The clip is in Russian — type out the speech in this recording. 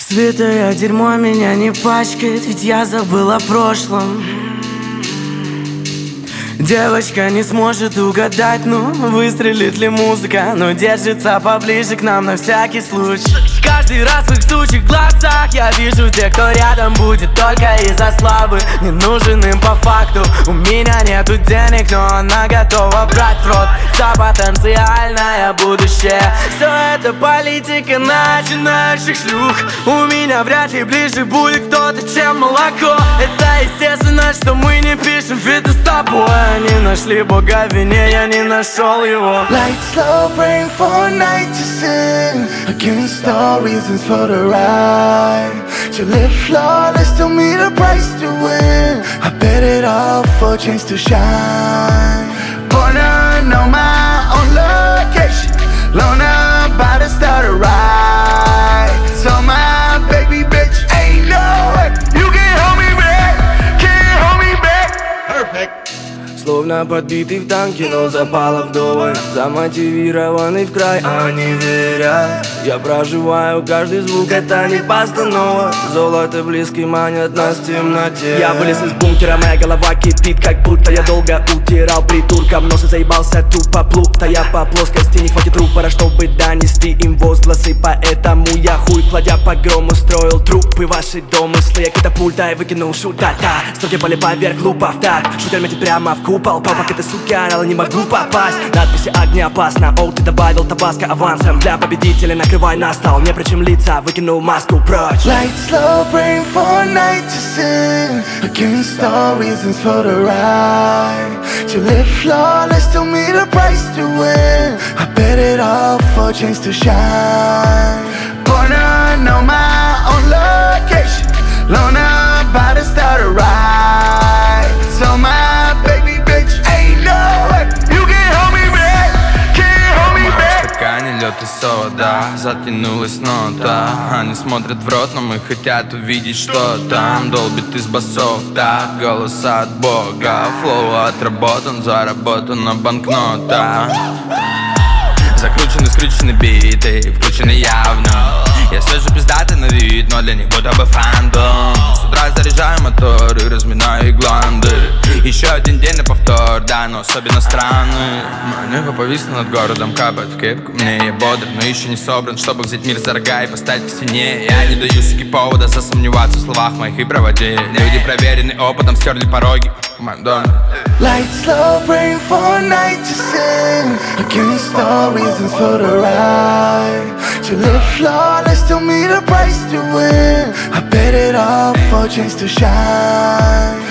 Святое дерьмо меня не пачкает, ведь я забыл о прошлом. Девочка не сможет угадать, ну, выстрелит ли музыка, но держится поближе к нам на всякий случай. Каждый раз в их сучьих глазах я вижу тех, кто рядом будет только из-за славы. Не нужен им по факту, у меня нету денег, но она готова брать в рот за потенциальное будущее. Все это политика начинающих шлюх. У меня вряд ли ближе будет кто-то, чем молоко. Это естественно, что мы не пишем фиты с тобой. Они нашли Бога в вине, я не нашел его. Light slow praying for a night to sin, against all reasons for the ride. To live flawless, to meet a price to win. I bet it all for a chance to shine. Born to know my own location, loner about to start a ride. So my baby bitch ain't no way you can hold me back, can't hold me back. Perfect. Словно подбитый в танке, но запала вдоволь. Замотивированный в край, они верят. Я проживаю каждый звук, это не постанова. Золото близкий манят нас в темноте. Я вылез из бункера, моя голова кипит, как будто я долго утирал придуркам носы, заебался тупо плутая по плоскости. Не хватит рупора, чтобы донести им возгласы, поэтому я хуй, кладя погром, устроил трупы ваши домыслы. Я катапульта и выкинул шута-та. Строки были поверх лупов, так шутер метит прямо в купол. Папа, это сука, орала, не могу попасть. Надписи огнеопасно, оу, ты добавил табаско авансом. Для победителя накрывай на стол, не причем-лица, выкинул маску прочь. Light slow praying for a night to sin, against all reasons for the ride. To live flawless, to meet a price to win. I bet it all for a chance to shine. Born to know my own location, loner about to start a ride. So my baby bitch ain't no way you can hold me back, can't hold me back. В стакане лед и сода, затянулась нота. Они смотрят в рот, но мы хотят увидеть, что там долбит из басов. Так, голос от Бога, флоу отработан, заработан на банкнота. Закручены, скручены биты, включены явно. Я свежий пиздатый на вид, но для них будто бы фандом. С утра заряжаю мотор и разминаю гланды. Еще один день на повтор, да, но особенно странный. Мое небо повисло над городом, капает в кепку. Мне я бодр, но еще не собран, чтобы взять мир за рога и поставить к стене. Я не даю суки повода засомневаться в словах моих и правоте. Люди, проверенные опытом, стерли пороги в моем доме. Light slow praying for a night to sin, against all reasons for the ride. To live flawless, to meet a price to win. I bet it all for a chance to shine.